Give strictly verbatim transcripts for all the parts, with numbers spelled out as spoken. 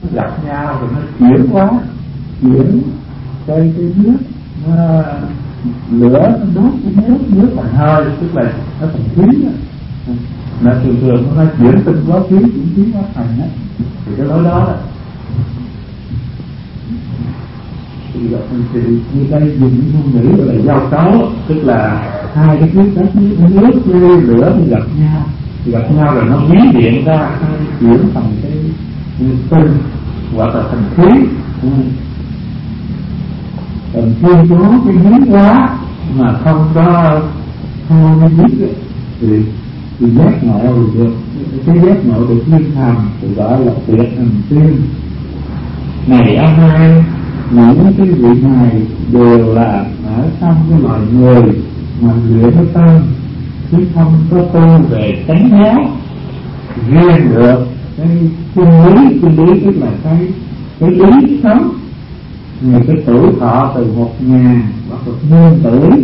gặp nhau rồi nó chuyển quá, chuyển cây cái nước nó, lửa nó đốt cái nước, nước thành hơi, tức là nó thành khí á. Mà thường thường nó chuyển tinh quá khí, chuyển khí quá thành á, thì cái lối đó đó. Thì, thì như đây dùng những ngôn ngữ gọi là giao cấu, tức là hai cái khí đất nước, nước với lửa thì gặp nhau, thì gặp nhau rồi nó biến điện ra chuyển thành cái tinh hoặc là thành khí. Còn khi có cái biến hóa mà không có không có biết thì thì giác ngộ thì được, cái giác ngộ được liên thành thì gọi là tuyệt hành tiên. Này A Nan, những cái vị này đều là ở trong cái loài người mà luyện cái tâm, chứ không có tu về chánh giáo riêng được cái chân lý. Chân lý tức là cái cái lý sống, người cái tuổi thọ từ một ngàn hoặc một nghìn tuổi,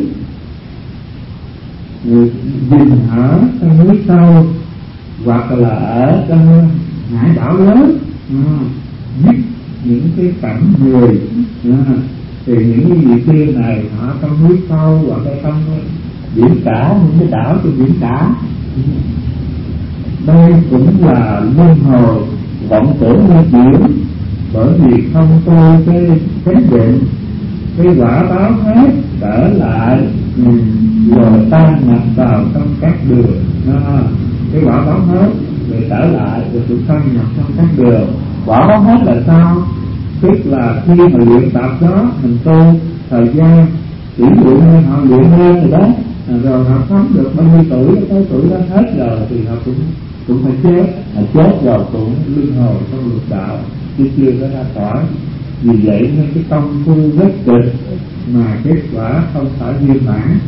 người dừng ở trong núi sâu hoặc là ở trong hải đảo lớn, giết những cái cảnh người, thì những cái vị kia này họ trong núi sâu hoặc là trong biển cả, những cái đảo trên biển cả. Đây cũng là luân hồi vọng tưởng di chuyển, bởi vì không tu cái chánh định, cái quả báo hết trở lại rồi tan nhập vào trong các đường. À, cái quả báo hết rồi trở lại rồi sự tan nhập trong các đường. Quả báo hết là sao? Tức là khi mà luyện tập đó, mình tu thời gian chỉ dụ như họ luyện lên rồi đó, rồi họ sống được bao nhiêu tuổi, tới tuổi đó hết rồi thì họ cũng cũng phải chết, họ chết rồi cũng luân hồi trong lục đạo chứ chưa có ra khỏi. Vì vậy nên cái công phu rất cực mà kết quả không phải viên mãn.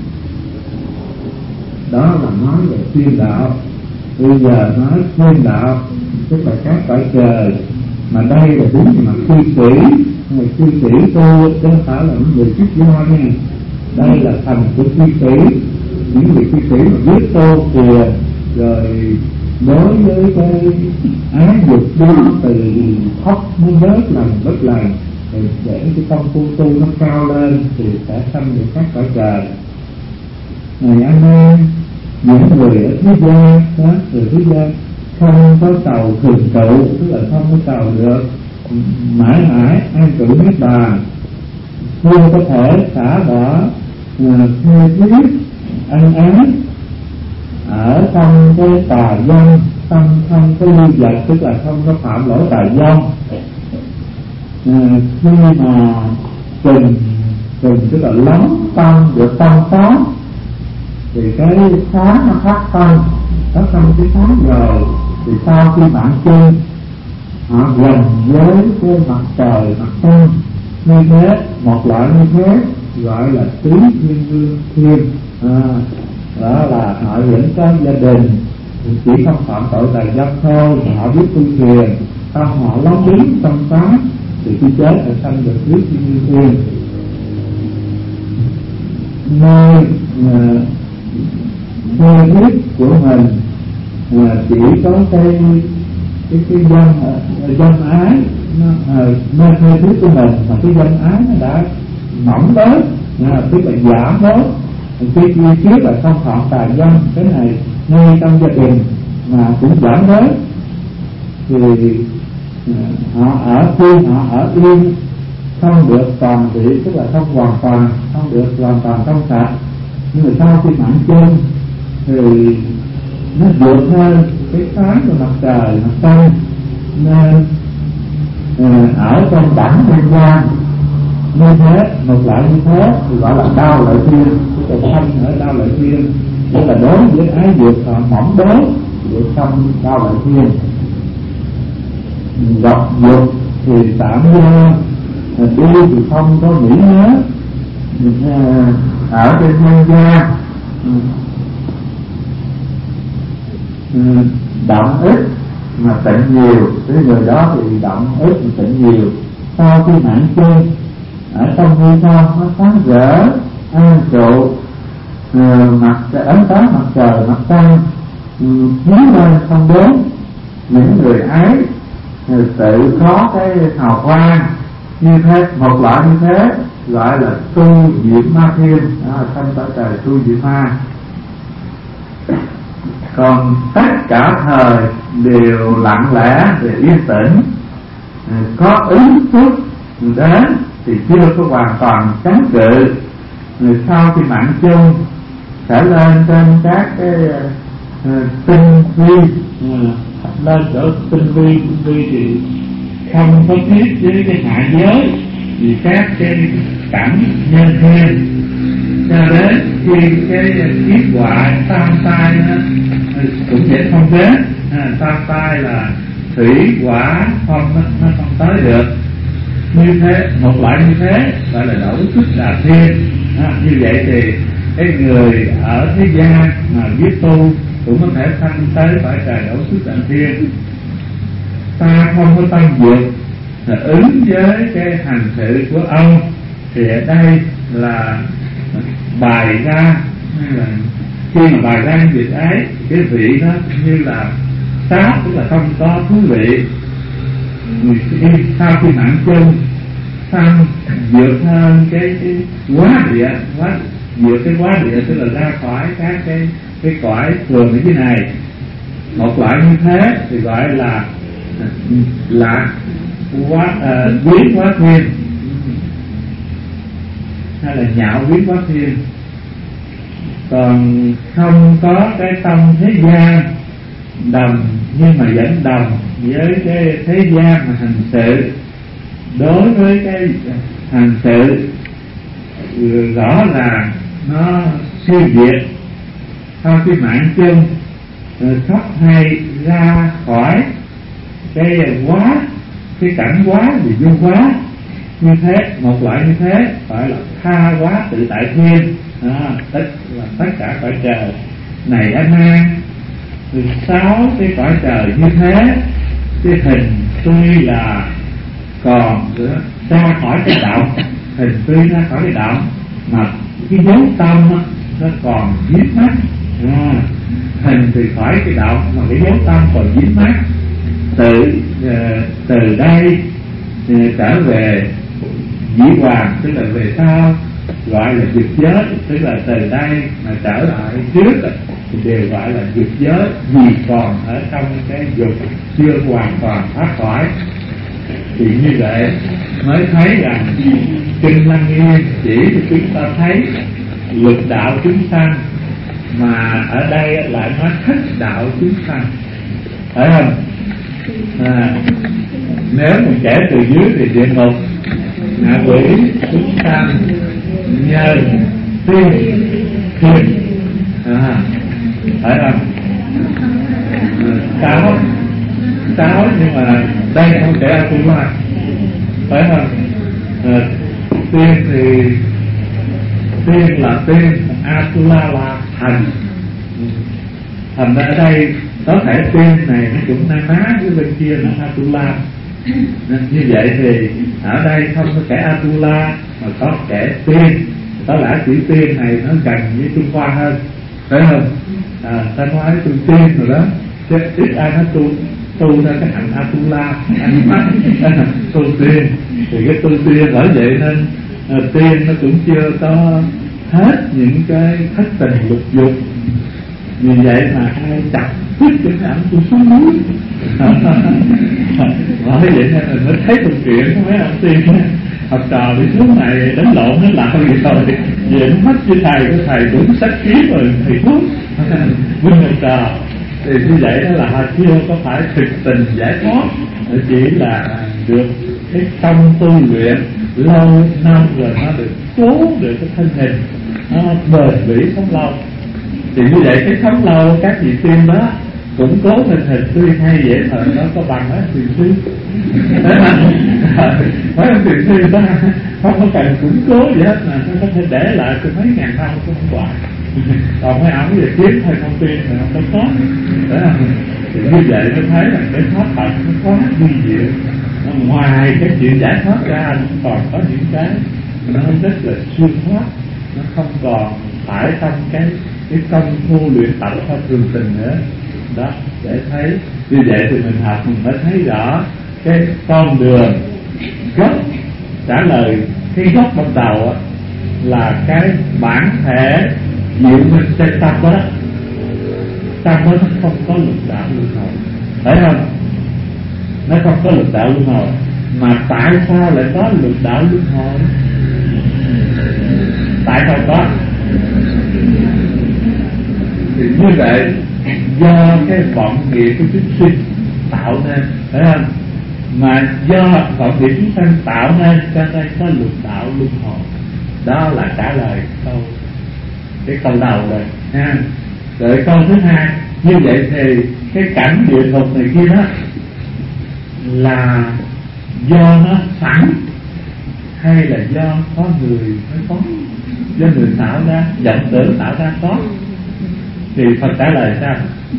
Đó là nói về thiên đạo. Bây giờ nói thiên đạo tức là các cõi trời, mà đây là đúng về mặt cư sĩ. Người cư sĩ tu chứ không phải là những người chức do nha. Đây là thành của cư sĩ, những người cư sĩ mà biết tu thiền rồi đối với cái ái dục đó từ thấp muốn bớt lần bớt lần, thì để cái công phu tu nó cao lên thì sẽ sanh được các cõi trời. Này anh em, những người ở thế gian đó, từ thế gian không có cầu thường trụ, tức là không có cầu được mãi mãi an trụ niết bàn, chưa có thể xả bỏ thê thiết ân ái ở trong cái tà dâm, tâm không có lưu vật, tức là không có phạm lỗi tà dâm. À, khi mà từng từng tức là lắng tâm được tâm sáng, thì cái sáng nó phát tâm, phát tâm cái sáng rồi thì sau khi bạn chân họ gần với cái mặt trời mặt trăng như thế, một loại như thế gọi là tứ thiên vương thiên. À, đó là họ vẫn có gia đình, chỉ không phạm tội tà dâm thôi, họ biết tu thiền, tâm họ lóng đứng trong sáng, thì khi chết là sanh được tứ thiên vương thiên. Nơi thê thiết của mình à, chỉ có cái cái cái dâm dâm ái, nơi thê thiết của mình mà cái dâm ái nó đã mỏng tới, à, tức là giảm bớt. Khi kia trước là không phạm tà dâm, cái này ngay trong gia đình mà cũng giảm bớt, thì họ ở khi họ ở yên không được toàn vị, tức là không hoàn toàn, không được hoàn toàn trong sạch, nhưng mà sau khi mãn chân thì nó vượt hơn cái sáng của mặt trời mặt trăng, nên uh, ở trong đẳng nhân gian như thế, một loại như thế thì gọi là đau lợi thiên. Tức là sanh ở đau lợi thiên, tức là đối với ái dục họ mỏng đối được sanh đau lợi thiên. Gặp dục thì tạm do đi thì không có nghĩ nhớ, ở trên nhân gian động ít mà tịnh nhiều, cái người đó thì động ít mà tịnh nhiều. Sau khi mãn chân ở trong hư không nó sáng rỡ an trụ, mặt ánh sáng mặt trời mặt trăng chiếu lên không đến, những người ái tự có cái hào quang như thế. Một loại như thế gọi là tu diệm ma thiên, đó, không phải trời tu diệm ma. Còn tất cả thời đều lặng lẽ và yên tĩnh, có ứng phước đến thì chưa có hoàn toàn chống cự. Người sau khi mạng chung sẽ lên trên các cái uh, tinh vi, uh, lên chỗ tinh vi, tinh vi thì không có tiếp với cái hạ giới vì các cái cảnh nhân thiên, cho đến khi cái kiếp quả tam tai nó cũng sẽ không đến. À, tam tai là thủy quả không, nó, nó không tới được. Như thế, một loại như thế gọi là đổ xuất đà thiên. À, như vậy thì cái người ở thế gian mà biết tu cũng có thể sanh tới phải trời đổ xuất đà thiên. Ta không có tâm dục là ứng với cái hành sự của ông, thì ở đây là bài ra, hay là khi mà bài ra những việc ấy, cái vị đó như là sát, tức là không có thú vị. Sau khi mạng chung xong vượt hơn cái, cái quá địa, quá vượt cái quá địa, tức là ra khỏi các cái cái cõi thường ở dưới này. Một loại như thế thì gọi là là quá uh, biến quá thiên, hay là nhạo biến quá thiên. Còn không có cái tâm thế gian đồng, nhưng mà vẫn đồng với cái thế gian mà hành sự. Đối với cái hành sự rõ ràng nó siêu việt, sau khi mạng chung thoát hay ra khỏi cái quá, cái cảnh quá thì vô quá. Như thế, một loại như thế gọi là tha quá tự tại thiên. À, tức là tất cả cõi trời này anh an. Từ sáu cái cõi trời như thế, cái hình tuy là còn ra khỏi cái động, hình tuy ra khỏi cái động mà cái dấu tâm nó còn dính mắt. À, hình thì khỏi cái động mà cái dấu tâm còn dính mắt. Từ uh, từ đây uh, trở về dĩ hoàng, tức là về sau gọi là dục giới, tức là từ đây mà trở lại trước thì đều gọi là dục giới, vì còn ở trong cái dục chưa hoàn toàn thoát khỏi. Thì như vậy mới thấy rằng Kinh Lăng Nghiêm chỉ cho chúng ta thấy lục đạo chúng sanh, mà ở đây lại nói thất đạo chúng sanh, phải không? À, nếu mình kể từ dưới thì địa ngục, ngạ quỷ, chúng sanh, nhân, tiên, thiên, à, phải không? À, sáu, sáu nhưng mà đây không kể Atula, phải không? À, tiên thì tiên là tiên, Atula là thành. Thành ra ở đây có thể tiên này nó cũng na ná với bên kia nó Atula. Như vậy thì ở đây không có kẻ Atula mà có kẻ tiên. Có lẽ chữ tiên này nó gần với Trung Hoa hơn, phải không? À, ta nói tu tiên rồi đó, chứ ít ai nói tu tu ra cái hạnh Atula, tu tiên. Thì cái tu tiên bởi vậy nên à, tiên nó cũng chưa có hết những cái thất tình lục dục. Vì vậy mà ai chặt thích cái ảnh tôi xuống núi. Bởi vậy nên mình mới thấy câu chuyện của mấy ông tiên học trò đi xuống này đánh lộn nó làm gì rồi về nó mất với thầy, cái thầy đúng sách kiếm rồi thầy thuốc vinh học trò. Thì như vậy đó là họ chưa có phải thực tình giải thoát, chỉ là được cái tâm tu luyện lâu năm rồi nó được cố được cái thân hình nó bền bỉ sống lâu. Thì như vậy cái sống lâu các vị tiên đó cũng cố thân hình tươi hay vậy mà nó có bằng đó tiền sư. Mấy ông tiền sư đó không có cần củng cố gì hết mà nó có thể để lại từ mấy ngàn năm cũng không hoài. Còn mấy ông về kiếm thay thông tin thì không có có. Thì như vậy tôi thấy là cái thoát thật nó quá vi diệu. Ngoài cái chuyện giải thoát ra còn có những cái nó rất là xuyên thoát, nó không còn phải trong cái cái công phu luyện tập theo thường tình nữa đó. Để thấy như vậy thì mình học mình mới thấy rõ cái con đường gốc trả lời cái gốc ban đầu là cái bản thể diệu minh trên tâm đó, tâm đó nó không có lực đạo luân hồi, phải không? Nó không có lực đạo luân hồi, mà tại sao lại có lực đạo luân hồi? Tại sao có? Thì như vậy do cái vọng nghiệp của chúng sinh tạo nên, phải không? Mà do vọng nghiệp chúng sanh tạo nên cho nên có lực đạo luân hồi. Đó là trả lời câu cái câu đầu rồi ha. Rồi câu thứ hai, như vậy thì cái cảnh địa ngục này kia đó là do nó sẵn hay là do có người mới có, do người tạo ra, vọng tưởng tạo ra có? Thì Phật trả lời sao?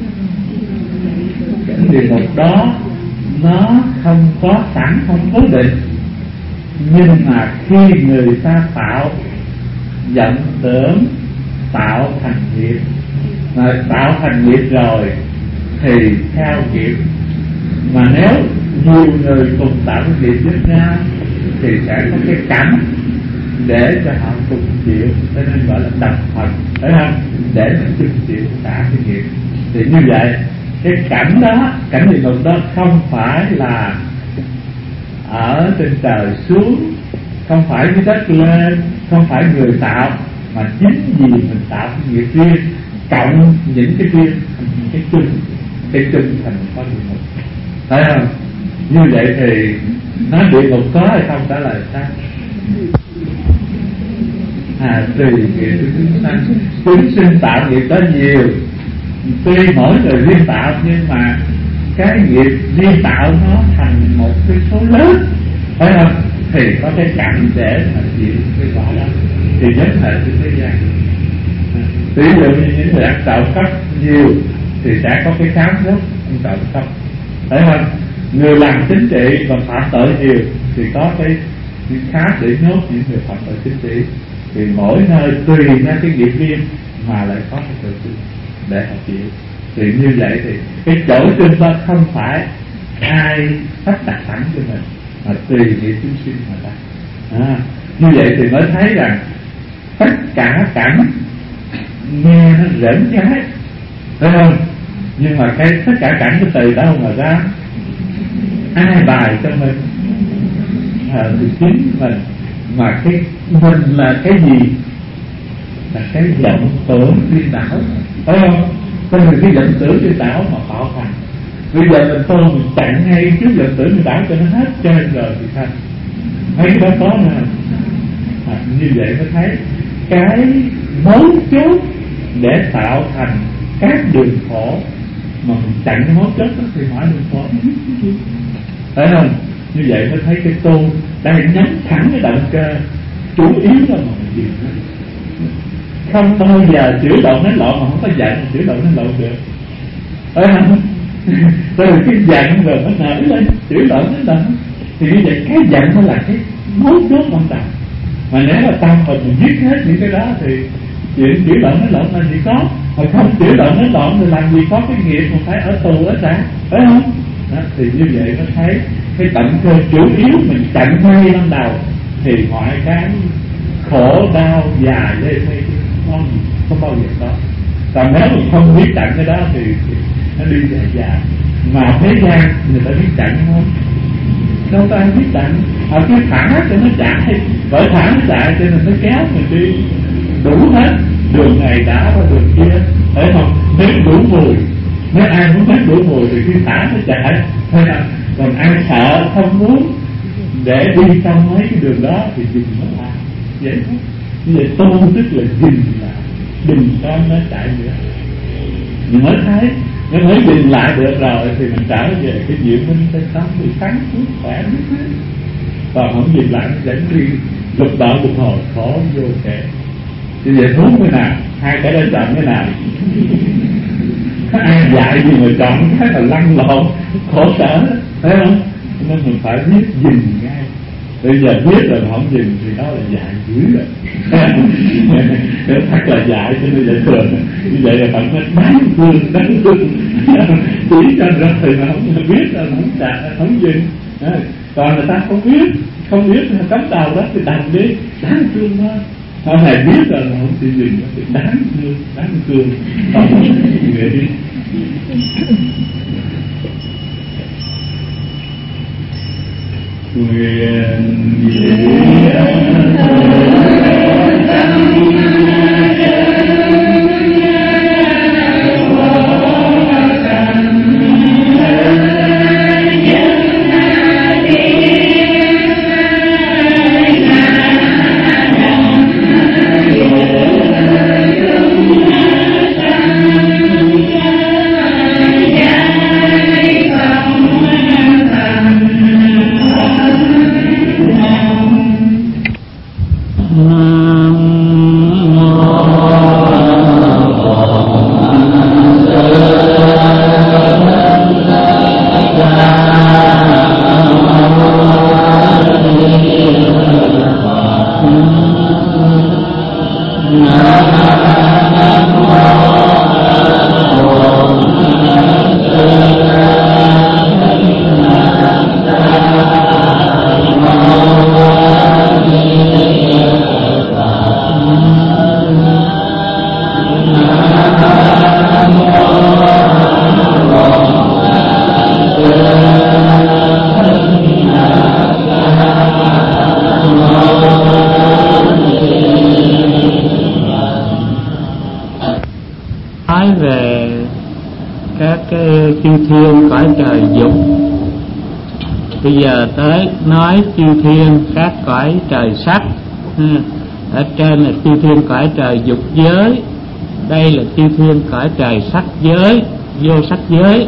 Cảnh địa ngục đó nó không có sẵn, không cố định, nhưng mà khi người ta tạo vọng tưởng, tạo thành nghiệp, mà tạo thành nghiệp rồi thì theo nghiệp. Mà nếu nhiều người cùng tạo cái nghiệp với nhau thì sẽ có cái cảnh để cho họ cùng chịu, cho nên gọi là đồng phận, phải không? Để mà chung chịu cả cái nghiệp. Thì như vậy cái cảnh đó, cảnh địa ngục đó không phải là ở trên trời xuống, không phải dưới đất lên, không phải người tạo, mà chính vì mình tạo cái nghiệp riêng cộng những cái riêng thành cái chung, cái chung thành có địa ngục, phải không? Như vậy thì nó địa ngục có hay không? Trả lời sao? À, tùy nghiệp của chúng sanh, chúng sinh tạo nghiệp đó nhiều, tuy mỗi người riêng tạo nhưng mà cái nghiệp riêng tạo nó thành một cái số lớn, phải không? Thì có cái cảnh để mà chịu cái quả đó. Thì nhất hệ trên thế gian, ví dụ như những người ăn trộm cắp nhiều thì sẽ có cái khám rốt ăn trộm cắp, phải không? Người làm chính trị và phạm tội nhiều thì có cái khám để nhốt những người phạm tội chính trị. Thì mỗi nơi tùy ra cái nghiệp riêng mà lại có cái tội chung để họ chịu. Thì như vậy thì cái chỗ chung đó không phải ai sắp đặt sẵn cho mình, mà tùy nghiệp chúng sinh mà ta. À, như vậy thì mới thấy rằng tất cả cảnh nghe nó rỡn trái, phải không? Nhưng mà cái tất cả cảnh nó từ đâu mà ra? Ai bài cho mình? À, thì chính mình. Mà cái mình là cái gì? Là cái vọng tưởng điên đảo, phải không? Cho nên cái vọng tưởng điên đảo mà tạo thành. Bây giờ mình tôi mình chặn ngay trước vọng tưởng điên đảo cho nó hết trơn rồi thì sao? Mấy cái đó có nè. À, như vậy mới thấy cái mấu chốt để tạo thành các đường khổ, mà mình chặn cái mấu chốt đó thì mọi đường khổ, phải không? Như vậy mới thấy cái tu đang nhắm thẳng cái động cơ chủ yếu là mà mình dừng nó. Không bao giờ chữa động đến lộn mà không có giận chữa động đến lộn được, phải không? Rồi cái giận rồi nó nở lên chữa động đến lộn. Thì như vậy cái giận nó là cái mấu chốt ban đầu. Mà nếu mà tâm mình mình giết hết những cái đó thì chuyện chữa động đến lộn là gì có. Mà không chữa động đến lộn thì làm gì có cái nghiệp mà phải ở tù ở xã, phải không? Đó, thì như vậy nó thấy cái động cơ chủ yếu mình chặn ngay ban đầu thì mọi cái khổ đau dài lê thê không, không bao giờ có. Còn nếu mình không biết chặn cái đó thì, thì nó đi dài dài. Mà thế gian người ta biết chặn không? Đâu ta biết chặn. Họ cứ thả cho nó chạy, bởi thả nó chạy cho nên nó kéo mình đi đủ hết đường này đã qua đường kia, phải không? Nếu đủ mùi, nếu ai muốn biết đủ mùi thì khi thả nó chạy, còn ai sợ không muốn để đi trong mấy cái đường đó thì dừng nó lại. Vậy thôi. Như vậy tu tức là dừng lại, đừng cho nó chạy nữa. Mình mới thấy nếu mới dừng lại được rồi thì mình trở về cái diệu minh trên tâm thì sáng suốt khỏe biết hết. Còn không dừng lại nó dẫn đi lục đạo lục hồi khổ vô kể. Như vậy muốn cái nào, hai cái đó chọn cái nào? Ai dạy gì mà chọn cái là lăn lộn khổ sở, thấy không? Nên mình phải biết dừng ngay. Bây giờ biết rồi mà không dừng thì đó là dạy dữ rồi. Thật là dạy cho nên dạy thường. Như vậy là bạn phải bán phương, đánh phương chỉ cho ra thì mà không biết là không chạy, không dừng. À, còn người ta không biết, không biết cấm đầu đó thì đọc đi, đáng thương thôi. Họ phải biết rồi mà không chịu dừng thì đáng thương, đáng thương. Không người đi. Nguyện bây giờ tới nói chư thiên các cõi trời sắc. Ở trên là chư thiên cõi trời dục giới, đây là chư thiên cõi trời sắc giới, vô sắc giới.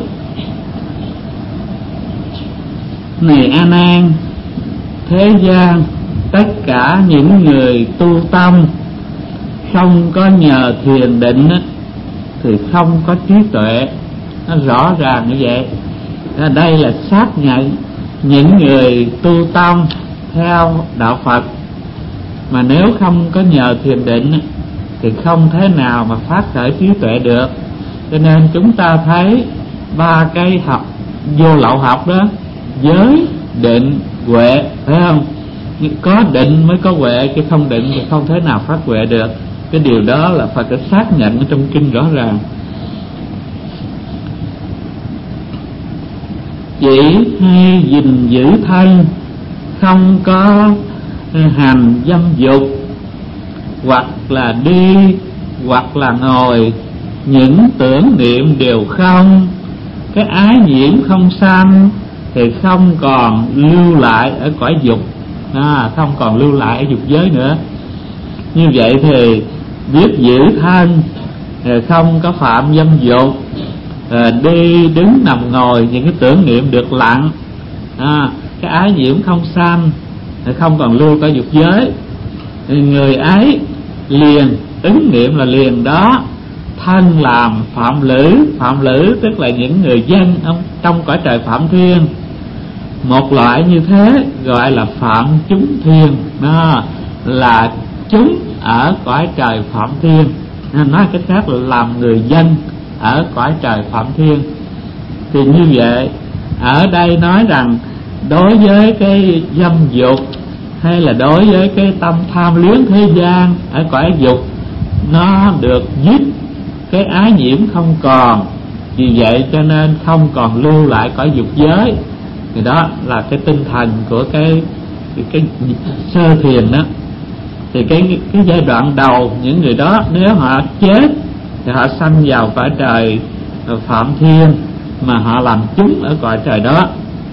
Này A Nan, thế gian tất cả những người tu tâm không có nhờ thiền định thì không có trí tuệ. Nó rõ ràng như vậy. Ở đây là xác nhận những người tu tâm theo đạo Phật mà nếu không có nhờ thiền định thì không thể nào mà phát khởi trí tuệ được. Cho nên chúng ta thấy ba cái học vô lậu học đó, giới, định, huệ, phải không? Có định mới có huệ, chứ không định thì không thể nào phát huệ được. Cái điều đó là Phật đã xác nhận ở trong kinh rõ ràng. Chỉ hay gìn giữ thân, không có hành dâm dục, hoặc là đi hoặc là ngồi, những tưởng niệm đều không, cái ái nhiễm không sanh thì không còn lưu lại ở cõi dục, à, không còn lưu lại ở dục giới nữa. Như vậy thì biết giữ thân, không có phạm dâm dục, à, đi đứng nằm ngồi những cái tưởng niệm được lặng, à, cái ái nhiễm không sanh, không còn lưu có dục giới. Người ấy liền, ứng niệm là liền đó, thân làm phạm lữ. Phạm lữ tức là những người dân trong cõi trời phạm thiên. Một loại như thế gọi là phạm chúng thiên, đó là chúng ở cõi trời phạm thiên. Nói cách khác là làm người dân ở cõi trời phạm thiên. Thì như vậy ở đây nói rằng đối với cái dâm dục hay là đối với cái tâm tham luyến thế gian ở cõi dục, nó được dứt, cái ái nhiễm không còn, vì vậy cho nên không còn lưu lại cõi dục giới. Thì đó là cái tinh thần của cái cái, cái sơ thiền đó. Thì cái cái giai đoạn đầu những người đó nếu họ chết thì họ sanh vào cõi trời phạm thiên mà họ làm chúng ở cõi trời đó.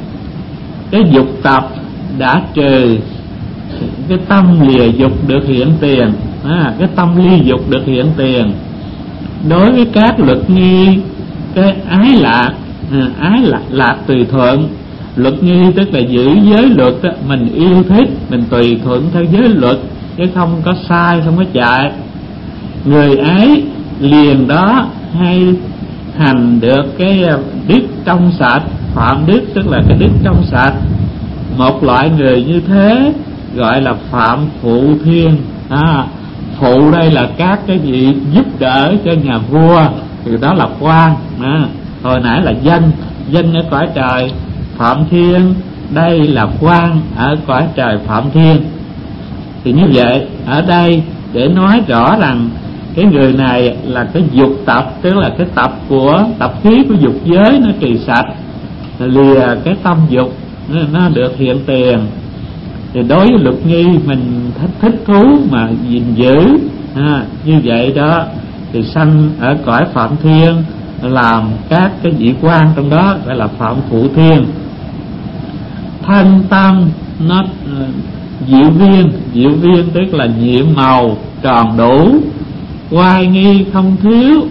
Cái dục tập đã trừ, cái tâm lìa dục được hiện tiền, à, cái tâm ly dục được hiện tiền. Đối với các luật nghi, cái ái lạc, à, ái lạc, lạc tùy thuận. Luật nghi tức là giữ giới luật đó, mình yêu thích, mình tùy thuận theo giới luật chứ không có sai, không có chạy. Người ấy liền đó hay hành được cái đức trong sạch. Phạm đức tức là cái đức trong sạch. Một loại người như thế gọi là phạm phụ thiên. À, phụ đây là các cái gì giúp đỡ cho nhà vua, thì đó là quan. À, hồi nãy là dân, dân ở cõi trời phạm thiên đây là quan ở cõi trời Phạm Thiên. Thì như vậy ở đây để nói rõ rằng cái người này là cái dục tập, tức là cái tập của tập khí của dục giới nó trì sạch, lìa cái tâm dục nó được hiện tiền. Thì đối với luật nghi mình thích, thích thú mà gìn giữ à, như vậy đó thì sanh ở cõi Phạm Thiên, làm các cái vị quan trong đó gọi là Phạm Phụ Thiên. Thân tâm nó diệu viên, diệu viên tức là nhiệm màu tròn đủ, oai nghi không thiếu,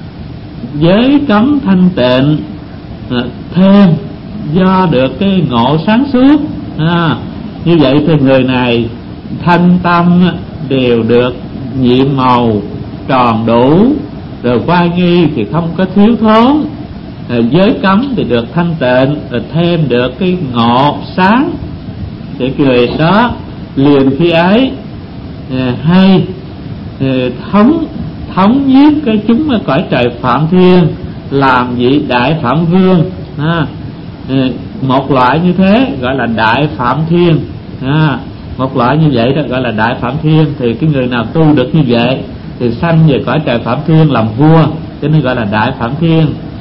giới cấm thanh tịnh, à, thêm do được cái ngộ sáng suốt à, như vậy thì người này thân tâm đều được nhiệm màu tròn đủ, rồi oai nghi thì không có thiếu thốn, rồi giới cấm thì được thanh tịnh, rồi thêm được cái ngộ sáng. Thì người đó liền khi ấy hay thống thống nhiếp cái chúng ở cõi trời Phạm Thiên, làm vị đại Phạm Vương à, một loại như thế gọi là đại Phạm Thiên à, một loại như vậy đó gọi là đại Phạm Thiên. Thì cái người nào tu được như vậy thì sanh về cõi trời Phạm Thiên làm vua, cho nên gọi là đại Phạm Thiên.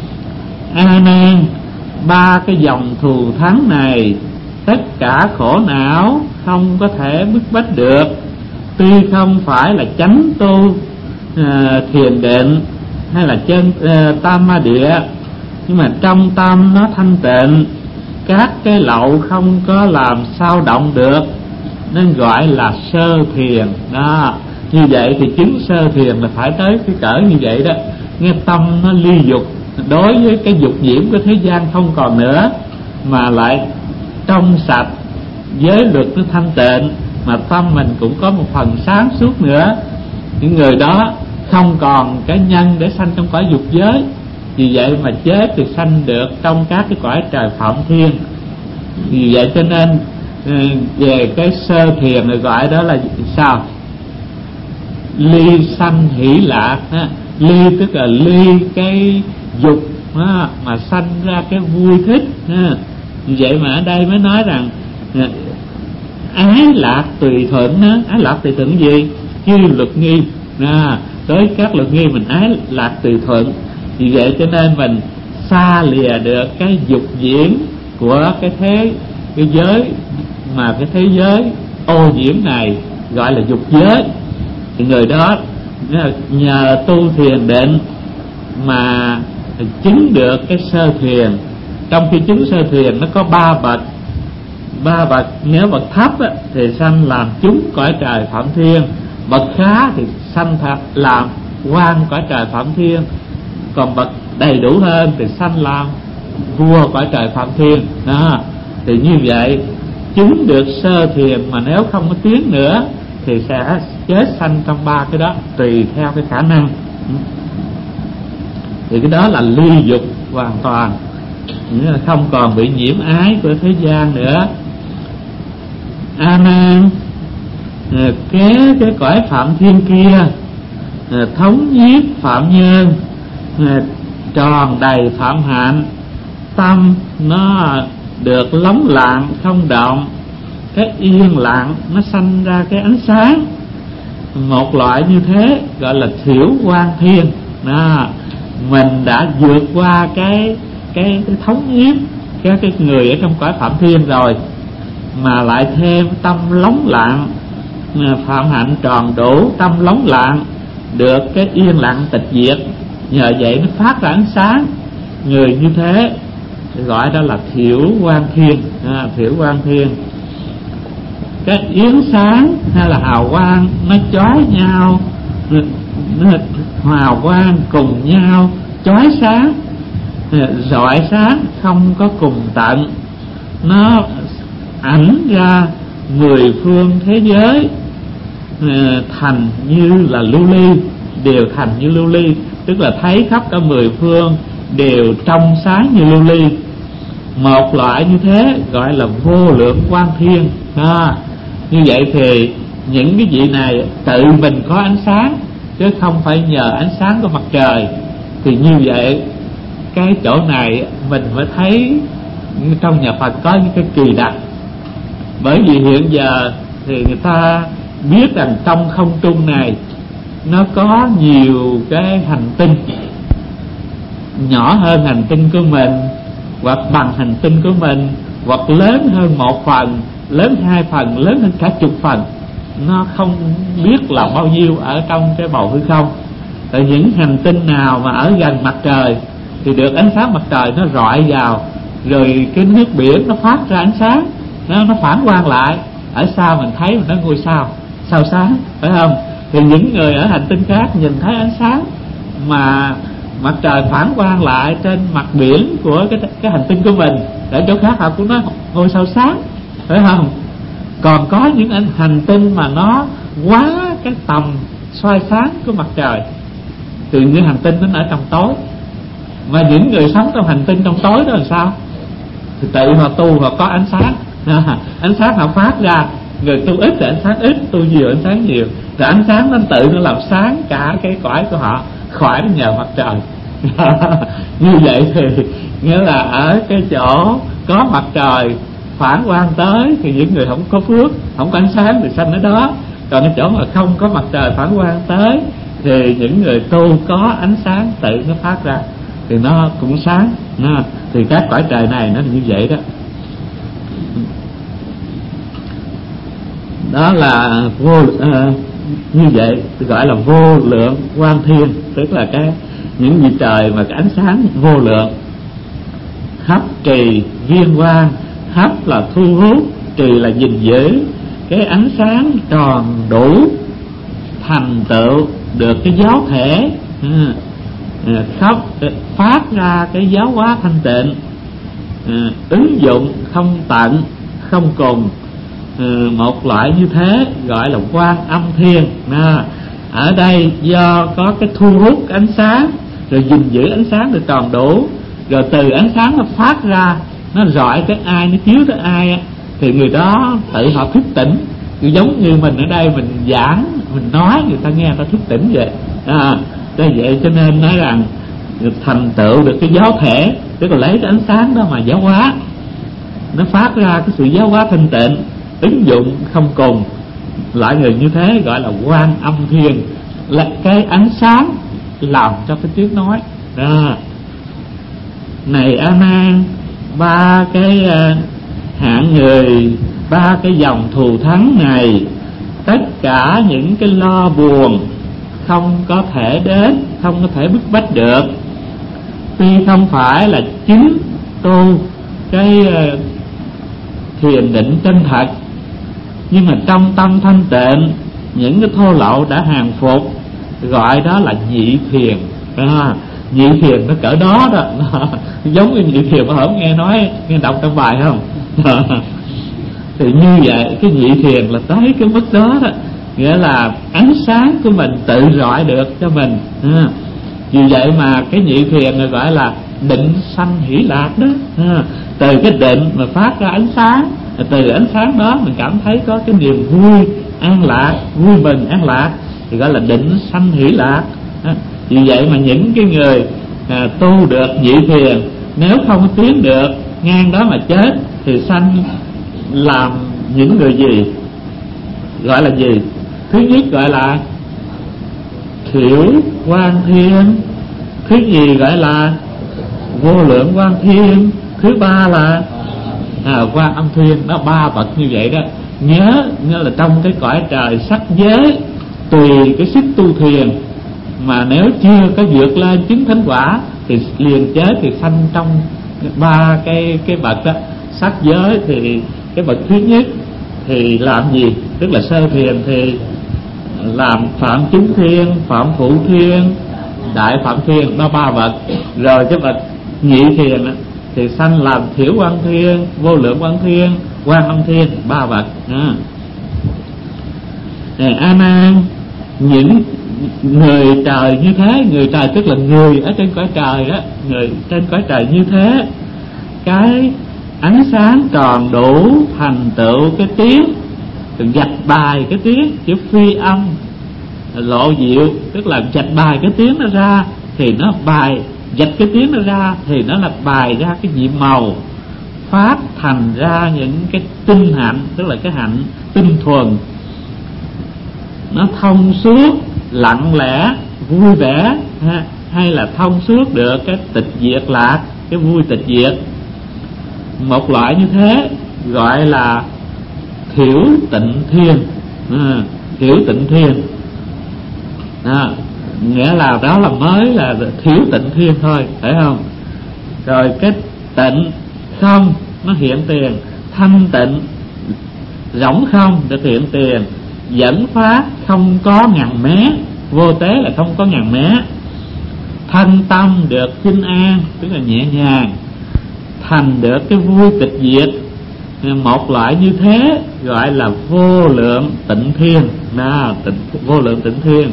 A nan, ba cái dòng thù thắng này tất cả khổ não không có thể bức bách được, tuy không phải là chánh tu à, thiền định hay là chân à, tam ma địa, nhưng mà trong tâm nó thanh tịnh, các cái lậu không có làm sao động được, nên gọi là sơ thiền đó. Như vậy thì chứng sơ thiền là phải tới cái cỡ như vậy đó, nghe tâm nó ly dục, đối với cái dục nhiễm của thế gian không còn nữa, mà lại trong sạch, giới luật nó thanh tịnh, mà tâm mình cũng có một phần sáng suốt nữa. Những người đó không còn cái nhân để sanh trong cõi dục giới, vì vậy mà chết thì sanh được trong các cái cõi trời Phạm Thiên. Vì vậy cho nên về cái sơ thiền này gọi đó là sao? Ly sanh hỷ lạc á. Ly tức là ly cái dục á, mà sanh ra cái vui thích á. Vì vậy mà ở đây mới nói rằng ái lạc tùy thuận á. Ái lạc tùy thuận gì? Chư luật nghi à, tới các luật nghi mình ái lạc tùy thuận. Vì vậy cho nên mình xa lìa được cái dục diễn của cái thế cái giới, mà cái thế giới ô nhiễm này gọi là dục giới. Thì người đó nhờ tu thiền định mà chứng được cái sơ thiền. Trong khi chứng sơ thiền nó có ba bậc, ba bậc nếu bậc thấp á, thì sanh làm chúng cõi trời Phạm Thiên, bậc khá thì sanh thật làm quan cõi trời Phạm Thiên, còn bậc đầy đủ hơn thì sanh làm vua cõi trời Phạm Thiên đó. Thì như vậy chứng được sơ thiền mà nếu không có tiến nữa thì sẽ chết sanh trong ba cái đó, tùy theo cái khả năng. Thì cái đó là ly dục hoàn toàn, nghĩa là không còn bị nhiễm ái của thế gian nữa. A nan, kế cái cõi Phạm Thiên kia, thống nhiếp phạm nhân, tròn đầy phạm hạnh, tâm nó được lắng lặng không động, cái yên lặng nó sanh ra cái ánh sáng. Một loại như thế gọi là thiểu quan thiên đó. Mình đã vượt qua cái cái, cái thống nhiếp các cái người ở trong cõi Phạm Thiên rồi, mà lại thêm tâm lắng lặng, phạm hạnh tròn đủ, tâm lắng lặng, được cái yên lặng tịch diệt, nhờ vậy nó phát ra ánh sáng. Người như thế gọi đó là thiểu quan thiên à, thiểu quan thiên. Cái yến sáng hay là hào quang nó chói nhau, nó hào quang cùng nhau chói sáng, rọi sáng không có cùng tận, nó ảnh ra mười phương thế giới thành như là lưu ly, đều thành như lưu ly, tức là thấy khắp cả mười phương đều trong sáng như lưu ly. Một loại như thế gọi là vô lượng quang thiên à. Như vậy thì những cái vị này tự mình có ánh sáng chứ không phải nhờ ánh sáng của mặt trời. Thì như vậy cái chỗ này mình mới thấy trong nhà Phật có những cái kỳ đặc. Bởi vì hiện giờ thì người ta biết rằng trong không trung này nó có nhiều cái hành tinh nhỏ hơn hành tinh của mình, hoặc bằng hành tinh của mình, hoặc lớn hơn một phần, lớn hai phần, lớn hơn cả chục phần. Nó không biết là bao nhiêu ở trong cái bầu hư không. Tại những hành tinh nào mà ở gần mặt trời thì được ánh sáng mặt trời nó rọi vào, rồi cái nước biển nó phát ra ánh sáng, nó, nó phản quang lại. Ở xa mình thấy mình nói ngôi sao, sao sáng, phải không? Thì những người ở hành tinh khác nhìn thấy ánh sáng mà mặt trời phản quang lại trên mặt biển của cái, cái hành tinh của mình, ở chỗ khác họ cũng nói ngôi sao sáng, phải không? Còn có những hành tinh mà nó quá cái tầm soi sáng của mặt trời, thì những hành tinh nó ở trong tối. Mà những người sống trong hành tinh trong tối đó là sao? Thì tự họ tu họ có ánh sáng, ánh sáng họ phát ra. Người tu ít thì ánh sáng ít, tu nhiều ánh sáng nhiều, rồi ánh sáng nó tự nó làm sáng cả cái cõi của họ khỏi nhờ mặt trời. Như vậy thì nghĩa là ở cái chỗ có mặt trời phản quang tới thì những người không có phước, không có ánh sáng thì sanh ở đó. Còn cái chỗ mà không có mặt trời phản quang tới thì những người tu có ánh sáng tự nó phát ra thì nó cũng sáng. Nó, thì các cõi trời này nó như vậy đó. Đó là vô uh, như vậy gọi là vô lượng quang thiên, tức là cái những vị trời mà cái ánh sáng vô lượng. Hấp trì viên quang, hấp là thu hút, trì là gìn giữ, cái ánh sáng tròn đủ, thành tựu được cái giáo thể, à, khắp phát ra cái giáo hóa thanh tịnh, à, ứng dụng không tận không cùng. Ừ, một loại như thế gọi là Quan Âm Thiên. À, ở đây do có cái thu hút ánh sáng, rồi gìn giữ ánh sáng được tròn đủ, rồi từ ánh sáng nó phát ra, nó rọi tới ai, nó chiếu tới ai thì người đó tự họ thức tỉnh. Cứ giống như mình ở đây mình giảng, mình nói người ta nghe, người ta thức tỉnh vậy. À, thế vậy cho nên nói rằng thành tựu được cái giáo thể, tức là lấy cái ánh sáng đó mà giáo hóa, nó phát ra cái sự giáo hóa thanh tịnh, ứng dụng không cùng. Loại người như thế gọi là Quan Âm Thiên, là cái ánh sáng làm cho cái tiếng nói đó. Này A Nan, ba cái uh, hạng người, ba cái dòng thù thắng này, tất cả những cái lo buồn không có thể đến, không có thể bức bách được. Tuy không phải là chính tu cái uh, thiền định chân thật, nhưng mà trong tâm thanh tịnh, những cái thô lậu đã hàng phục, gọi đó là nhị thiền. À, nhị thiền nó cỡ đó đó, giống như nhị thiền mà hổng nghe nói, nghe đọc trong bài không? Thì như vậy cái nhị thiền là tới cái mức đó đó, nghĩa là ánh sáng của mình tự rọi được cho mình. À, vì vậy mà cái nhị thiền là gọi là định sanh hỷ lạc đó. À, từ cái định mà phát ra ánh sáng, từ ánh sáng đó mình cảm thấy có cái niềm vui an lạc, vui mừng an lạc, thì gọi là định sanh hỷ lạc. À, vì vậy mà những cái người à, tu được nhị thiền, nếu không tiến được ngang đó mà chết thì sanh làm những người gì? Gọi là gì? Thứ nhất gọi là thiểu quan thiên, thứ nhì gọi là vô lượng quan thiên, thứ ba là à, Quan Âm Thiên. Nó ba bậc như vậy đó. Nhớ nhớ là trong cái cõi trời sắc giới, tùy cái sức tu thiền mà nếu chưa có vượt lên chứng thánh quả thì liền chết thì sanh trong ba cái cái bậc đó. Sắc giới thì cái bậc thứ nhất thì làm gì? Tức là sơ thiền thì làm phạm chúng thiên, phạm phụ thiên, đại phạm thiên, đó ba bậc. Rồi cái bậc nhị thiền đó, thì sanh làm thiểu quan thiên, vô lượng quan thiên, Quan Âm Thiên, ba bậc. À. A Nan, những người trời như thế, người trời tức là người ở trên cõi trời đó, người trên cõi trời như thế, cái ánh sáng tròn đủ, thành tựu cái tiếng, gạch bài cái tiếng, chữ phi âm lộ diệu, tức là gạch bài cái tiếng nó ra thì nó bài, gạch cái tiếng nó ra thì nó là bài ra cái nhiệm màu, phát thành ra những cái tinh hạnh, tức là cái hạnh tinh thuần, nó thông suốt, lặng lẽ, vui vẻ, ha, hay là thông suốt được cái tịch diệt lạc, cái vui tịch diệt. Một loại như thế gọi là thiểu tịnh thiên, à, thiểu tịnh thiên, à, nghĩa là đó là mới là thiểu tịnh thiên thôi, phải không? Rồi cái tịnh không nó hiện tiền, thanh tịnh rỗng không được hiện tiền, dẫn phát không có ngần mé, vô tế là không có ngần mé, thanh tâm được kinh an, tức là nhẹ nhàng, thành được cái vui tịch diệt. Một loại như thế gọi là vô lượng tịnh thiên, à, tịnh, vô lượng tịnh thiên.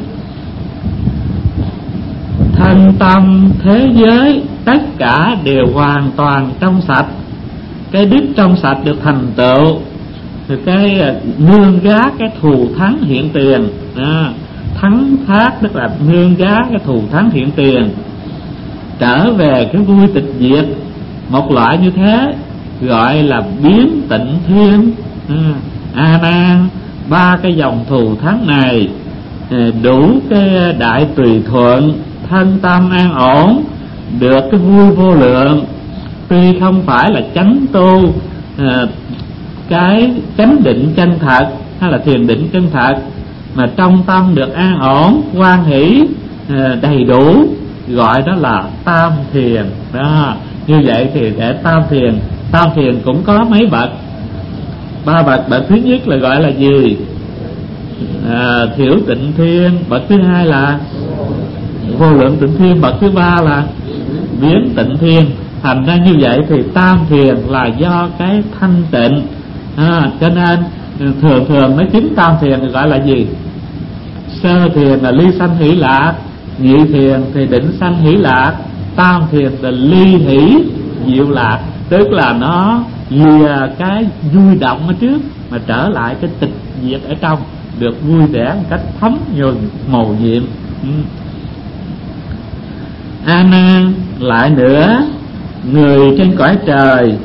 Thanh tâm thế giới tất cả đều hoàn toàn trong sạch, cái đức trong sạch được thành tựu, thì cái nương gá cái thù thắng hiện tiền, à, thắng thác tức là nương gá cái thù thắng hiện tiền, trở về cái vui tịch diệt. Một loại như thế gọi là biến tịnh thiên. à, A Nan, ba cái dòng thù thắng này đủ cái đại tùy thuận, thân tâm an ổn, được cái vui vô lượng. Tuy không phải là chánh tu à, cái chánh định chân thật hay là thiền định chân thật, mà trong tâm được an ổn, hoan hỷ à, đầy đủ, gọi đó là tam thiền. Đó, như vậy thì để tam thiền, tam thiền cũng có mấy bậc, ba bậc. Bậc thứ nhất là gọi là gì? À, thiểu tịnh thiên. Bậc thứ hai là vô lượng tịnh thiên. Bậc thứ ba là biến tịnh thiên. Thành ra như vậy thì tam thiền là do cái thanh tịnh, à, cho nên thường thường mới chính tam thiền gọi là gì? Sơ thiền là ly sanh hỷ lạc, nhị thiền thì định sanh hỷ lạc, tam thiền là ly hỷ diệu lạc, tức là nó lìa cái vui động ở trước mà trở lại cái tịch diệt ở trong, được vui vẻ một cách thấm nhuần mầu nhiệm. ừ. A Nan, lại nữa, người trên cõi trời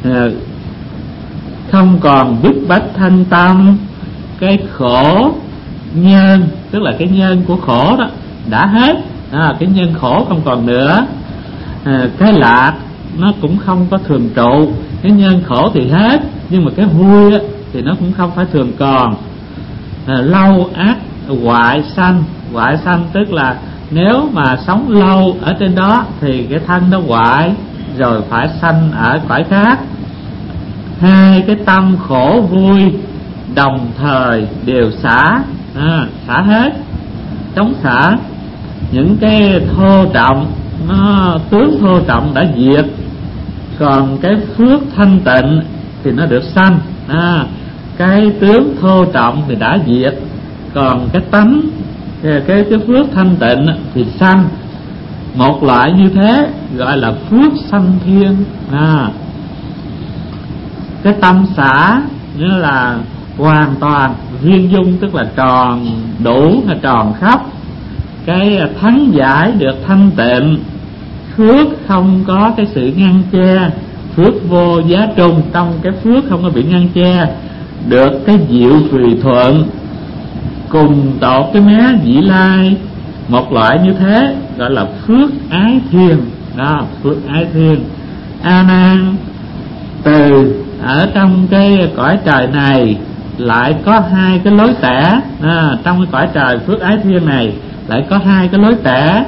không còn bức bách thanh tâm, cái khổ nhân, tức là cái nhân của khổ đó đã hết, à, cái nhân khổ không còn nữa. à, Cái lạc nó cũng không có thường trụ, cái nhân khổ thì hết, nhưng mà cái vui á, thì nó cũng không phải thường còn. à, Lâu ác hoại sanh, hoại sanh tức là nếu mà sống lâu ở trên đó thì cái thân nó hoại, rồi phải sanh ở cõi khác. Hai cái tâm khổ vui đồng thời đều xả, à, xả hết, chống xả. Những cái thô trọng, nó tướng thô trọng đã diệt, còn cái phước thanh tịnh thì nó được sanh. à, Cái tướng thô trọng thì đã diệt, còn cái tánh, cái, cái, cái phước thanh tịnh thì sanh. Một loại như thế gọi là phước sanh thiên. à, Cái tâm xả nghĩa là hoàn toàn viên dung, tức là tròn đủ, là tròn khắp. Cái thắng giải được thanh tịnh, phước không có cái sự ngăn che, phước vô giá trung, trong cái phước không có bị ngăn che, được cái diệu tùy thuận, cùng tột cái mé dĩ lai. Một loại như thế gọi là phước ái thiên. Đó, phước ái thiên. A Nan, từ ở trong cái cõi trời này lại có hai cái lối tẻ. à, Trong cái cõi trời phước ái thiên này lại có hai cái lối tẻ.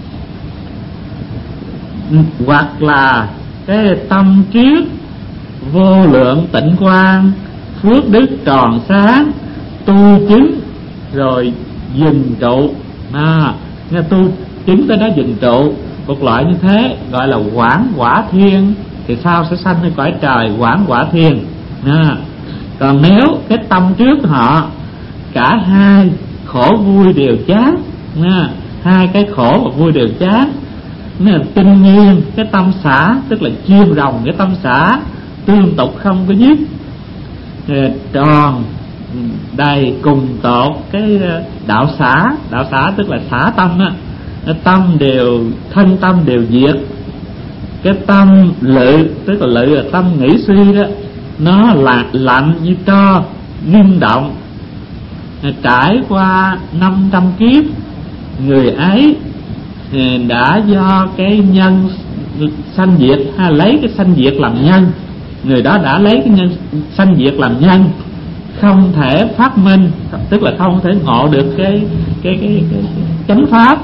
Hoặc là cái tâm triết vô lượng tịnh quang, phước đức tròn sáng, tu chứng rồi dừng trụ. à, Nghe tu chứng tới đó dừng trụ. Một loại như thế gọi là quảng quả thiên, thì sao sẽ sanh ở cõi trời quảng quả thiên. à, Còn nếu cái tâm trước họ cả hai khổ vui đều chán, à, hai cái khổ và vui đều chán, nên là tinh nhiên cái tâm xả, tức là chiêm rồng cái tâm xả, tương tục không có dứt, tròn đầy cùng tột cái đạo xả. Đạo xả tức là xả tâm á, tâm đều, thân tâm đều diệt. Cái tâm lự tức là lự là tâm nghĩ suy đó, nó là lạnh như tro rung động. Trải qua năm trăm kiếp, người ấy đã do cái nhân sanh diệt, hay lấy cái sanh diệt làm nhân, người đó đã lấy cái nhân sanh diệt làm nhân, không thể phát minh, tức là không thể ngộ được cái cái cái, cái, cái chánh pháp,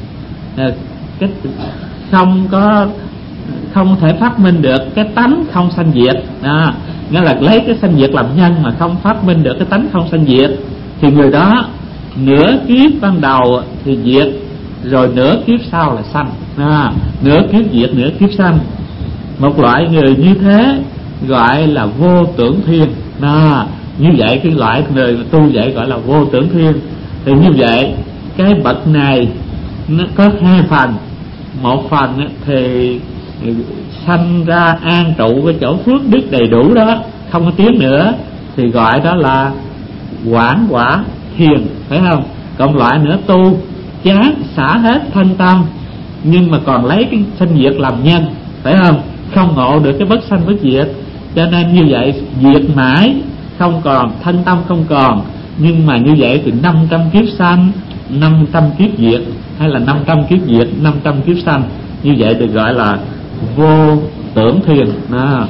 cái không có không thể phát minh được cái tánh không sanh diệt đó. Nghĩa là lấy cái sanh diệt làm nhân mà không phát minh được cái tánh không sanh diệt, thì người đó nửa kiếp ban đầu thì diệt, rồi nửa kiếp sau là sanh à, nửa kiếp diệt nửa kiếp sanh. Một loại người như thế gọi là vô tưởng thiên à, như vậy cái loại người mà tu vậy gọi là vô tưởng thiên. Thì như vậy cái bậc này nó có hai phần. Một phần thì sanh ra an trụ cái chỗ phước đức đầy đủ đó, không có tiếng nữa, thì gọi đó là quảng quả thiền, phải không? Còn loại nữa tu chán xả hết thân tâm, nhưng mà còn lấy cái sanh diệt làm nhân, phải không? Không ngộ được cái bất sanh bất diệt, cho nên như vậy diệt mãi không còn, thân tâm không còn. Nhưng mà như vậy thì năm trăm kiếp sanh, năm trăm kiếp diệt, hay là năm trăm kiếp diệt, năm trăm kiếp sanh, như vậy được gọi là vô tưởng thiền đó.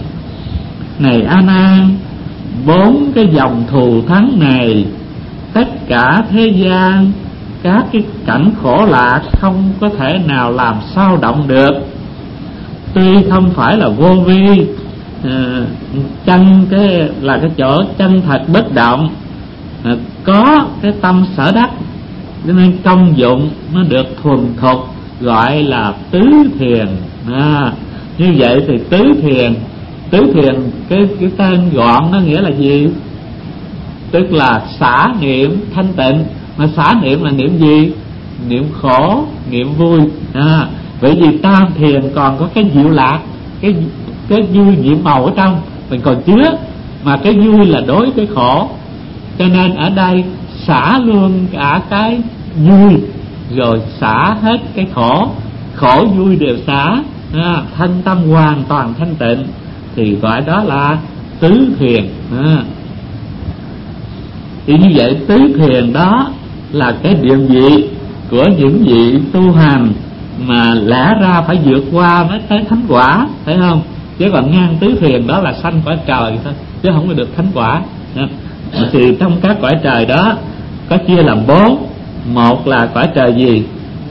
Này A Nan, bốn cái dòng thù thắng này, tất cả thế gian các cái cảnh khổ lạc không có thể nào làm sao động được. Tuy không phải là vô vi, à, chân cái là cái chỗ chân thật bất động, à, có cái tâm sở đắc, cho nên công dụng nó được thuần thục, gọi là tứ thiền à. Như vậy thì tứ thiền, tứ thiền cái cái tên gọn nó nghĩa là gì? Tức là xả niệm thanh tịnh. Mà xả niệm là niệm gì? Niệm khổ, niệm vui à. Bởi vì tam thiền còn có cái diệu lạc, cái cái vui nhiệm màu ở trong mình còn chứa, mà cái vui là đối với khổ. Cho nên ở đây xả luôn cả cái vui, rồi xả hết cái khổ, khổ vui đều xả à, thân tâm hoàn toàn thanh tịnh, thì gọi đó là tứ thiền à. Thì như vậy tứ thiền đó là cái địa vị của những vị tu hành mà lẽ ra phải vượt qua mới tới thánh quả, phải không? Chứ còn ngang tứ thiền đó là sanh cõi trời thôi, chứ không có được thánh quả à. Thì trong các cõi trời đó có chia làm bốn. Một là cõi trời gì?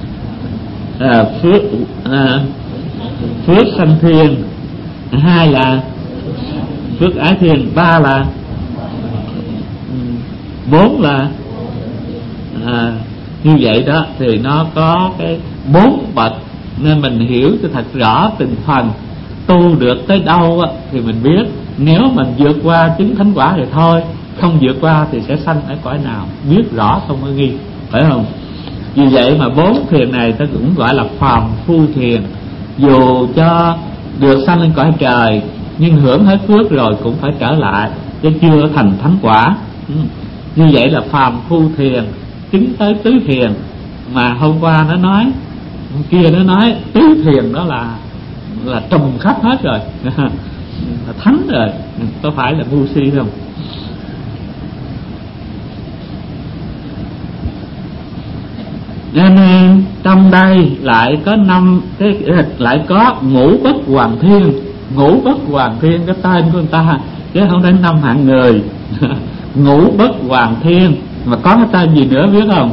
À, phước à, phước sanh thiên. Hai là phước ái thiên. Ba là bốn là à, như vậy đó. Thì nó có cái bốn bậc, nên mình hiểu cho thật rõ từng phần. Tu được tới đâu á, thì mình biết. Nếu mình vượt qua chứng thánh quả thì thôi, không vượt qua thì sẽ sanh ở cõi nào, biết rõ không có nghi, phải không? Vì vậy mà bốn thiền này ta cũng gọi là phàm phu thiền. Dù cho được sanh lên cõi trời, nhưng hưởng hết phước rồi cũng phải trở lại, chứ chưa thành thánh quả. Như vậy là phàm phu thiền, chứng tới tứ thiền. Mà hôm qua nó nói, hôm kia nó nói tứ thiền đó là là trùm khắp hết rồi là thánh rồi, có phải là ngu si không? Nên trong đây lại có năm cái, lại có ngũ bất hoàng thiên. Ngũ bất hoàng thiên cái tên của người ta, chứ không phải năm hạng người ngũ bất hoàng thiên. Mà có cái tên gì nữa biết không?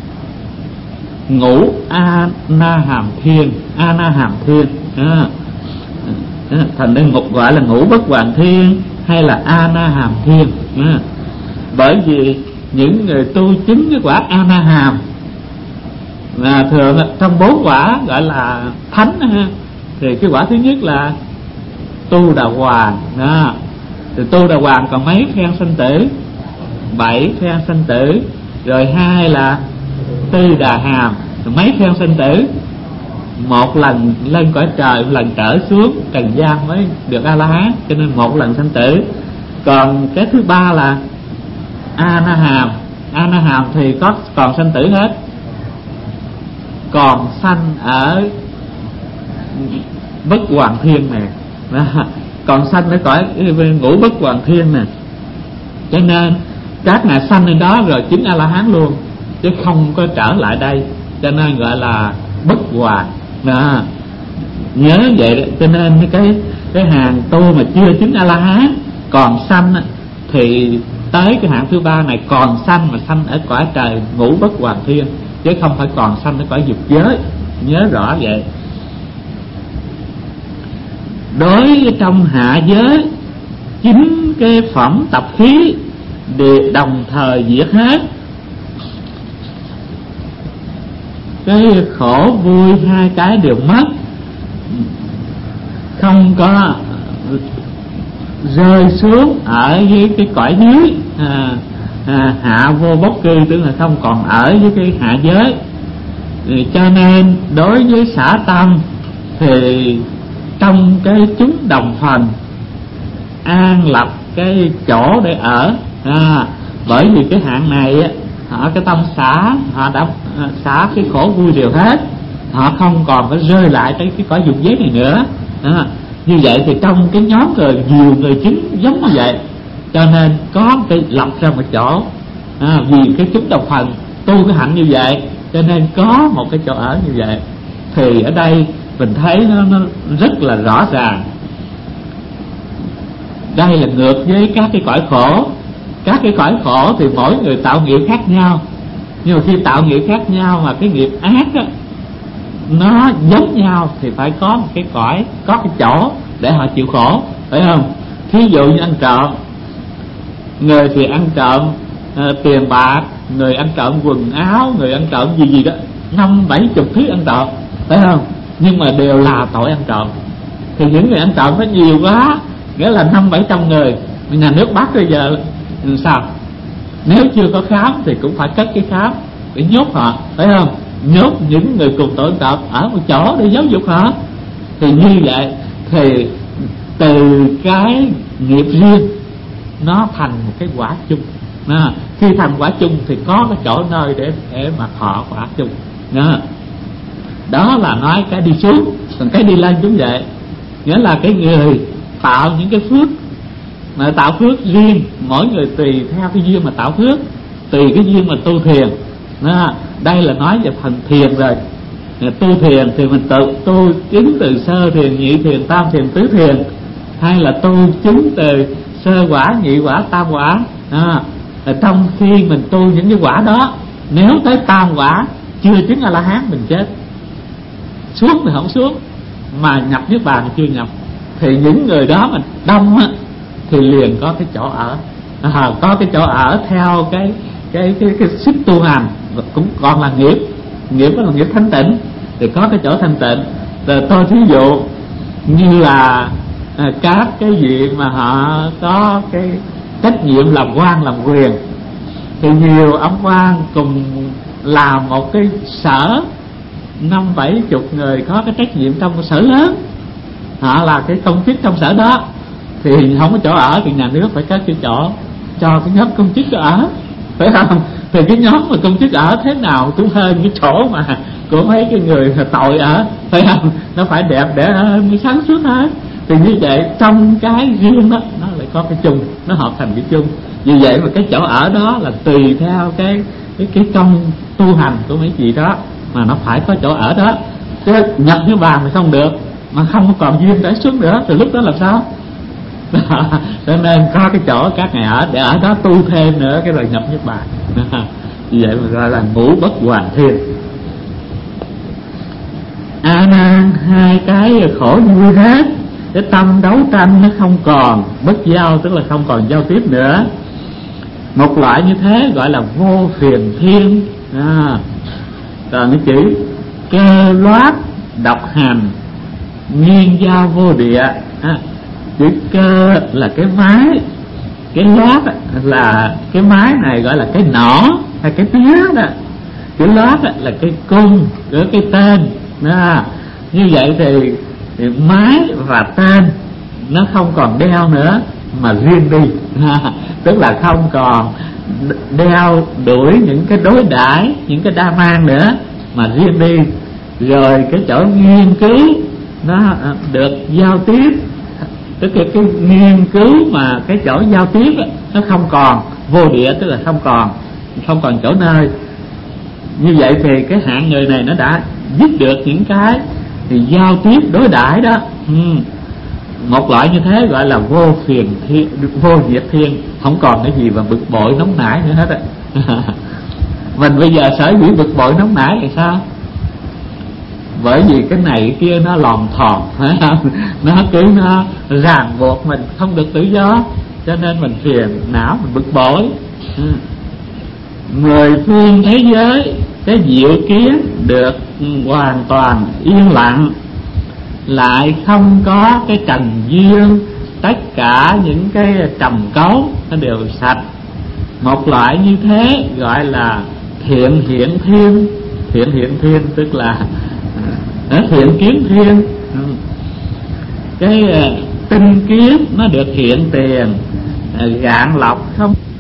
Ngũ A Na Hàm Thiên. A Na Hàm Thiên à. Thành nên một gọi là ngũ bất hoàng thiên hay là A Na Hàm Thiên à. Bởi vì những người tu chứng cái quả A Na Hàm là thường trong bốn quả gọi là thánh ha, thì cái quả thứ nhất là tu đà hoàng đó. Thì tu đà hoàng còn mấy phen sanh tử? Bảy phen sanh tử. Rồi hai là tư đà hàm, rồi mấy phen sanh tử? Một lần lên cõi trời, một lần trở xuống trần gian mới được A La Hán, cho nên một lần sanh tử. Còn cái thứ ba là A Na Hàm. A Na Hàm thì có còn sanh tử hết, còn sanh ở bất hoàng thiên này đó, còn sanh ở cõi ngũ bất hoàn thiên nè. Cho nên các ngài sanh lên đó rồi chứng A La Hán luôn, chứ không có trở lại đây, cho nên gọi là bất hoàn đó. Nhớ vậy đó. Cho nên cái cái hàng tu mà chưa chứng A La Hán còn sanh thì tới cái hạng thứ ba này còn sanh, mà sanh ở cõi trời ngũ bất hoàn thiên, chứ không phải còn sanh ở cõi dục giới. Nhớ rõ vậy. Đối trong hạ giới, chính cái phẩm tập khí đều đồng thời diệt hết. Cái khổ vui hai cái đều mất, không có rơi xuống ở với cái cõi dưới à, à, hạ vô bốc cư, tức là không còn ở với cái hạ giới. Thì cho nên đối với xả tâm thì trong cái chúng đồng phần an lập cái chỗ để ở à, bởi vì cái hạng này họ cái tâm xả, họ đã xả cái khổ vui đều hết, họ không còn phải rơi lại cái cái cõi dục giới này nữa à. Như vậy thì trong cái nhóm rồi nhiều người chứng giống như vậy, cho nên có cái lập ra một chỗ à, vì cái chúng đồng phần tu cái hạnh như vậy, cho nên có một cái chỗ ở như vậy. Thì ở đây mình thấy nó, nó rất là rõ ràng. Đây là ngược với các cái cõi khổ. Các cái cõi khổ thì mỗi người tạo nghiệp khác nhau, nhưng mà khi tạo nghiệp khác nhau mà cái nghiệp ác á, nó giống nhau thì phải có một cái cõi, có cái chỗ để họ chịu khổ, phải không? Thí dụ như ăn trộm, người thì ăn trộm uh, tiền bạc, người ăn trộm quần áo, người ăn trộm gì gì đó, năm bảy chục thứ ăn trộm, phải không? Nhưng mà đều là tội ăn trộm. Thì những người ăn trộm phải nhiều quá, nghĩa là năm bảy trăm người, nhà nước bắt bây giờ sao? Nếu chưa có khám thì cũng phải cất cái khám để nhốt họ, phải không? Nhốt những người cùng tội trộm ở một chỗ để giáo dục họ. Thì như vậy thì từ cái nghiệp riêng nó thành một cái quả chung à, khi thành quả chung thì có cái chỗ nơi để để mà thọ quả chung à. Đó là nói cái đi xuống, còn cái đi lên cũng vậy. Nghĩa là cái người tạo những cái phước, mà tạo phước riêng, mỗi người tùy theo cái duyên mà tạo phước, tùy cái duyên mà tu thiền à. Đây là nói về phần thiền rồi. Tu thiền thì mình tự tu chứng từ sơ thiền, nhị thiền, tam thiền, tứ thiền, hay là tu chứng từ sơ quả, nhị quả, tam quả à. Trong khi mình tu những cái quả đó, nếu tới tam quả chưa chứng A La Hán mình chết, xuống thì không xuống, mà nhập niết bàn thì chưa nhập. Thì những người đó mà đông á, thì liền có cái chỗ ở à, có cái chỗ ở theo cái cái cái, cái sức tu hành, cũng còn là nghiệp, nghiệp đó là nghiệp thanh tịnh, thì có cái chỗ thanh tịnh. Rồi tôi thí dụ như là à, các cái vị mà họ có cái trách nhiệm làm quan làm quyền, thì nhiều ông quan cùng làm một cái sở năm bảy chục người có cái trách nhiệm trong một sở lớn, họ là cái công chức trong sở đó, thì không có chỗ ở thì nhà nước phải có cái chỗ cho cái nhóm công chức ở, phải không? Thì cái nhóm mà công chức ở thế nào cũng hơn cái chỗ mà của mấy cái người tội ở, phải không? Nó phải đẹp để mới sáng suốt hết. Thì như vậy trong cái riêng đó nó lại có cái chung, nó hợp thành cái chung. Vì vậy mà cái chỗ ở đó là tùy theo cái cái cái công tu hành của mấy chị đó mà nó phải có chỗ ở đó. Chứ nhập như bàn thì không được, mà không còn duyên để xuống nữa thì lúc đó làm sao? Cho nên có cái chỗ các ngày ở để ở đó tu thêm nữa cái rồi nhập niết bàn. Vì vậy mà gọi là ngũ bất hoàn thiên. A Nan hai cái khổ vui hết, cái tâm đấu tranh nó không còn, bất giao tức là không còn giao tiếp nữa. Một loại như thế gọi là vô phiền thiên à. Rồi cái chữ cơ loát độc hành, nghiên giao vô địa à. Chữ cơ là cái mái, cái loát là cái mái này gọi là cái nỏ hay cái tía đó. Chữ loát là cái cung của cái tên đó. Như vậy thì, thì mái và tên nó không còn đeo nữa mà riêng đi à, tức là không còn đeo đuổi những cái đối đãi, những cái đa mang nữa mà riêng đi. Rồi cái chỗ nghiên cứu nó được giao tiếp tức là cái nghiên cứu mà cái chỗ giao tiếp á, nó không còn vô địa, tức là không còn không còn chỗ nơi. Như vậy thì cái hạng người này nó đã dứt được những cái thì giao tiếp đối đãi đó. ừ. Một loại như thế gọi là vô phiền thiên, vô diệt thiên, không còn cái gì mà bực bội nóng nảy nữa hết á. Mình bây giờ sở dĩ bực bội nóng nảy thì sao? Bởi vì cái này cái kia nó lòn thòn, phải không? Nó cứ nó ràng buộc mình không được tự do, cho nên mình phiền não, mình bực bội. ừ. Mười phương thế giới cái diệu kiến được hoàn toàn yên lặng, lại không có cái trần duyên, tất cả những cái trầm cấu nó đều sạch. Một loại như thế gọi là thiện hiện thiên. Thiện hiện thiên tức là thiện kiến thiên. Cái tinh kiến nó được hiện tiền, gạn lọc không